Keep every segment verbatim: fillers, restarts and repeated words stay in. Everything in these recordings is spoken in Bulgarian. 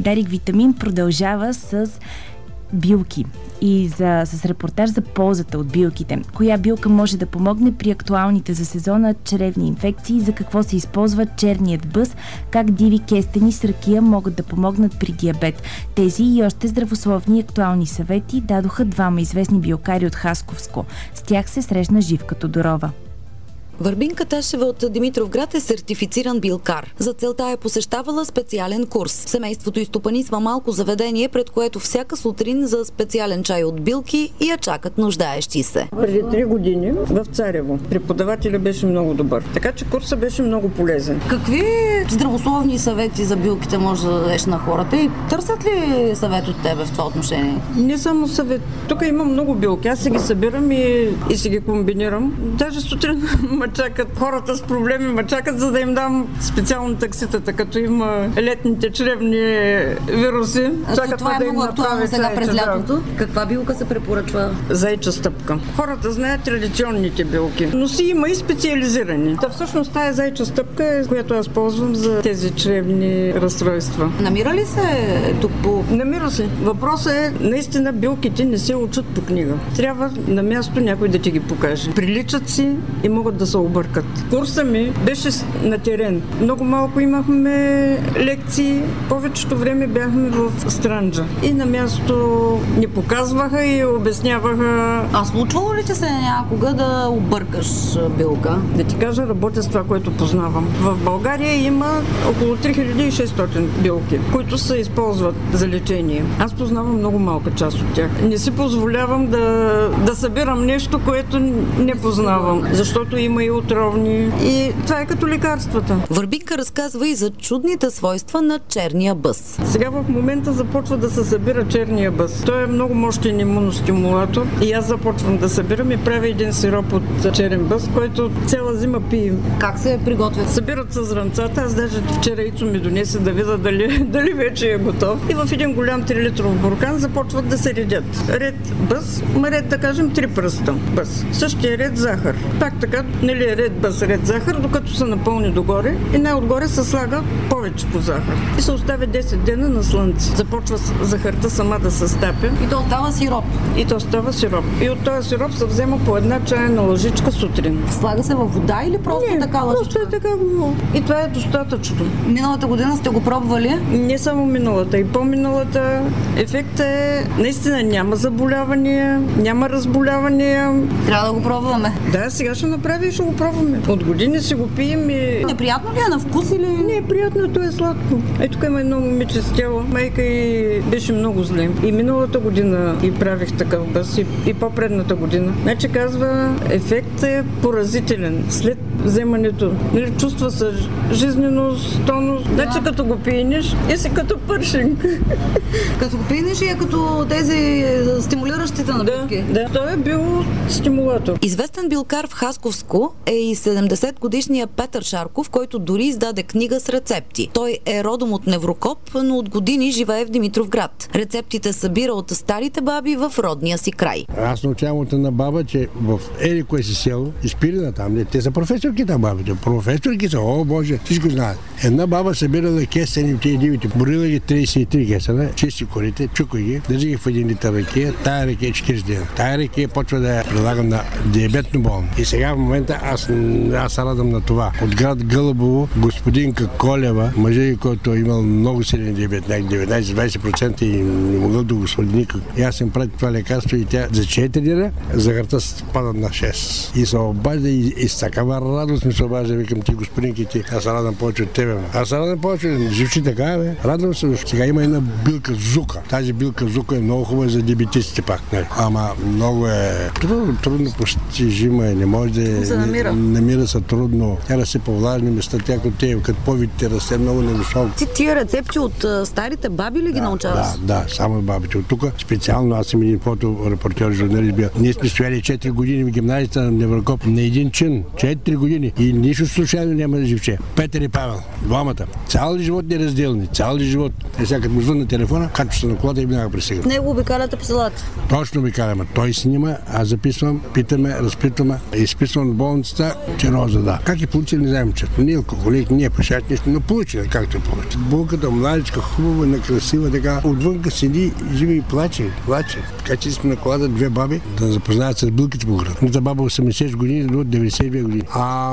Дарик Витамин продължава с билки и за, с репортаж за ползата от билките. Коя билка може да помогне при актуалните за сезона чревни инфекции, за какво се използва черният бъс, как диви кестени с ракия могат да помогнат при диабет. Тези и още здравословни и актуални съвети дадоха двама известни билкари от Хасковско. С тях се срещна Живка Тодорова. Върбинка Ташева от Димитровград е сертифициран билкар. За целта е посещавала специален курс. Семейството изтопанисва малко заведение, пред което всяка сутрин за специален чай от билки и я чакат нуждаещи се. Преди три години в Царево преподавателя беше много добър, така че курсът беше много полезен. Какви здравословни съвети за билките може да дадеш на хората и търсят ли съвет от тебе в това отношение? Не само съвет. Тук има много билки. Аз си ги събирам и, и си ги комбинирам. Даже сутрин чакат хората с проблеми, ма чакат, за да им дам специално такситата, като има летните чревни вируси. Чакат това е да много актуално сега през лятото. Да. Каква билка се препоръчва? Зайча стъпка. Хората знаят традиционните билки, но си има и специализирани. Та всъщност тая зайча стъпка е, която аз ползвам за тези чревни разстройства. Намира ли се тук по... Намира се. Въпросът е, наистина билките не се учат по книга. Трябва на място някой да ти ги покаже. Приличат си и могат да се объркат. Курса ми беше на терен. Много малко имахме лекции. Повечето време бяхме в Странджа. И на място ни показваха и обясняваха. А случвало ли ти се някога да объркаш билка? Да ти кажа, работя с това, което познавам. В България има около три хиляди и шестстотин билки, които се използват за лечение. Аз познавам много малка част от тях. Не си позволявам да, да събирам нещо, което не познавам, защото има и отровни. И това е като лекарствата. Върбинка разказва и за чудните свойства на черния бъс. Сега в момента започва да се събира черния бъс. Той е много мощен имуностимулатор и аз започвам да събирам и правя един сироп от черен бъс, който цяла зима пием. Как се приготвят? Събират се зранцата. Аз даже вчера Ицо ми донесе да видя дали, дали вече е готов. И в един голям три литров буркан започват да се редят. Ред бъс, ма ред да кажем три пръста бъс. Същия ред захар. Пак така, нали е ред бъс, ред захар, докато се напълни догоре и най-отгоре се слага повече по захар. И се оставя десет дена на слънце. Започва захарта сама да се стапя. И то става сироп. И то става сироп. И от този сироп се взема по една чайна лъжичка сутрин. Слага се във вода или просто Не, така лъжичка? Просто е така. И това е достатъчно. Миналата година сте го пробвали? Не само миналата, и по-миналата. Ефектът е, наистина няма заболявания, няма разболявания. Трябва да го пробваме. Да, сега ще направи и ще го пробваме. От години си го пием и... Неприятно ли е на вкус или... Не е приятно, то е сладко. Ей, тук има едно момиче с тяло. Майка и беше много зле. И миналата година и правих такъв бъс, и, и по-предната година. Значи казва, ефектът е поразителен. След вземането, нали, чувства се жизненост, тонус. Значи като го пиенеш, и си като пършинг. Като го пиенеш и е като тези стимулиращите напитки. Да, да. Той е бил стимулатор. Известен билкар в Хасковско е и седемдесет годишния Петър Шарков, който дори издаде книга с рецепти. Той е родом от Неврокоп, но от години живее в Димитровград. Рецептите събира от старите баби в родния си край. Аз научавам от една баба, че в еди кое си село, изпирина там, не, те са професорки там бабите. Професорки са, о боже, всичко знаят. Една баба събирала кесени в тези дивите, борила ги тридесет и три кесена, чисти корите, чукай ги, държи ги в един литър ракия, тая ракия е четиридесет дена. Тая ракия почва да я предлагам на диабетно болно. И сега в момента аз, аз радам на това. От град Гълъбово, господинка Колева, мъжа, който е имал много силен диабет, деветнайсет до двайсет процента и не могъл да го свали никак. И аз им правя това лекарство и тя за четири дена захарта спада на шест. И се обажда и, и с такава радост ми се обажда, викам ти господинки, ти, аз радам повече от тебе. Аз радам повече, живчи така, бе. Радвам се. Сега има една билка Зука. Тази билка Зука е много хубава за диабетистите пак. Не. Ама много е трудно, трудно постижима, не може да се намира. намира се трудно. Тя да се по влажни места, тя като те, като повидите расте много невисоко. Ти тия рецепти от а, старите баби ли ги да, научаваш? Да, да, само бабите. От тук специално аз съм един фоторепортер, журналист бил. Ние сме стояли четири години в гимназията на Неврокоп на един чин. четири години. И нищо случайно няма да живче. Петър и Павел, двамата. Цял живот неразделни, цял живот. Е, сега като му звънна телефона, качва се на колата и веднага пристига. Него обикаляте по селата? Точно обикаляме. Той снима, аз записвам, питаме, разпитваме. Изписвам в болница. болницата, цироза, да. Как е получил, не знаем, че не е алкохолик, не е пашач, нещо, но получил, както е получил. Булката младичка, хубава, накрасива, така, отвънка седи, живи и плаче, плаче. Така че сме на колата две баби да запознаят с билките по града. За баба осемдесет години до деветдесет и две години.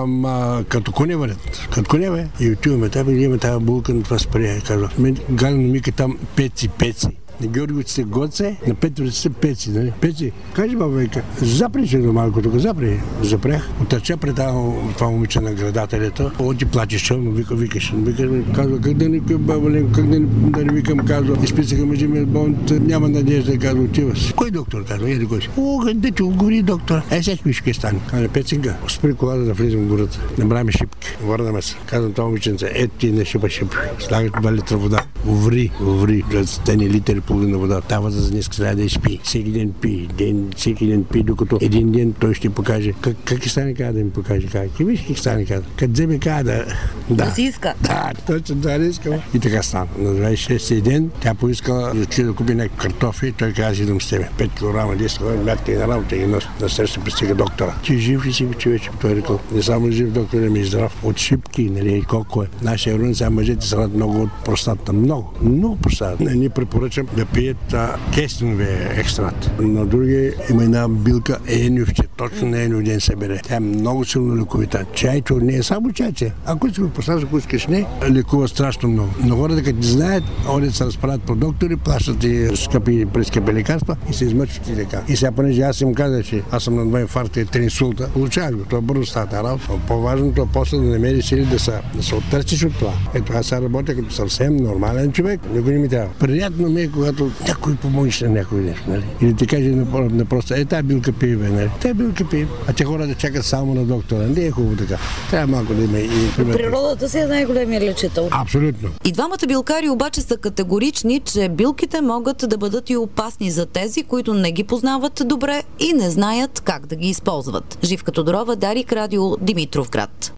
Ама като коне върят, като коне бе. И отиваме там и имаме тази булка на това спре. Казва, Галина Мика там пеци, пеци. На Георгиевците Гоце, на Петровиците Пеци, нали? Пеци, кажи баба, века, запри се до малко тук, запри. Запрях, отърча пред това момиче на градателето, оти плачеше, но вика, викаш, викаш, казва, как да не викам баба Ленко, как да не, да не викам, казва, изписаха мъжи ми от болница, няма надежда, казва, отива си. Кой доктор, казва, еди кой си? О, да ти оговори доктор. Е, сега виж къде стане. Казва, Пецинга, спри колата да влизам в гората. Набраме шипки, върнаме се. Казвам това момиченце, ето ти не шипа шипки. Слагаш два литра вода, уври, уври, стени литър половина вода. Тава за днес трябва да изпи. Всеки ден пи, ден, всеки ден пи, докато един ден той ще покаже. Как, как стане каза да ми покаже? Как? Ки виж как стане каза? Като вземе каза да... Да си иска. Да, точно това не искам. И така стана. На двадесет и шести ден тя поискала да чуе да купи някакви картофи. Той каза, идвам с тебе. пет килограма, десет килограма, мятка и на работа и носи. На среща пристига доктора. Ти жив ли си, човече? Той е рекал. Не само жив, доктор, да ми е здрав. От шипки, нали, и колко е. Нашия район сега мъжете са много от простата. Много, много простата. Не ни препоръчам да пият кестенови екстракт. На други има една билка енювче. Точно на енюв ден се бере. Тя е много силно лековита. Чайчо не е само чайче. Ако си го поставиш, ако искаш не, лекува страшно много. Но хората, като знаят, одят се разправят по доктори, плащат и скъпи, прескъпи лекарства и се измъчват и така. И сега, понеже аз им казах, че аз съм на два инфаркта и три инсулта, получаваш го. Това бързо става тази работа. По-важното е после да намери сили да се, да се оттърчиш от това. Ето аз сега работя като съвсем нормален човек. Никой не ми трябва. Приятно ми е, когато някой помогнеш на някой нещо, нали? Или ти каже на, на просто, е, тая билка пие, бе, нали? Тая билка пие. А те хора да чакат само на доктора. Не е хубаво така. Трябва малко да има и... Природата си е най-големия лечител. Абсолютно. И двамата билкари обаче са категорични, че билките могат да бъдат и опасни за тези, които не ги познават добре и не знаят как да ги използват. Живка Тодорова, Дарик, Радио, Димитровград.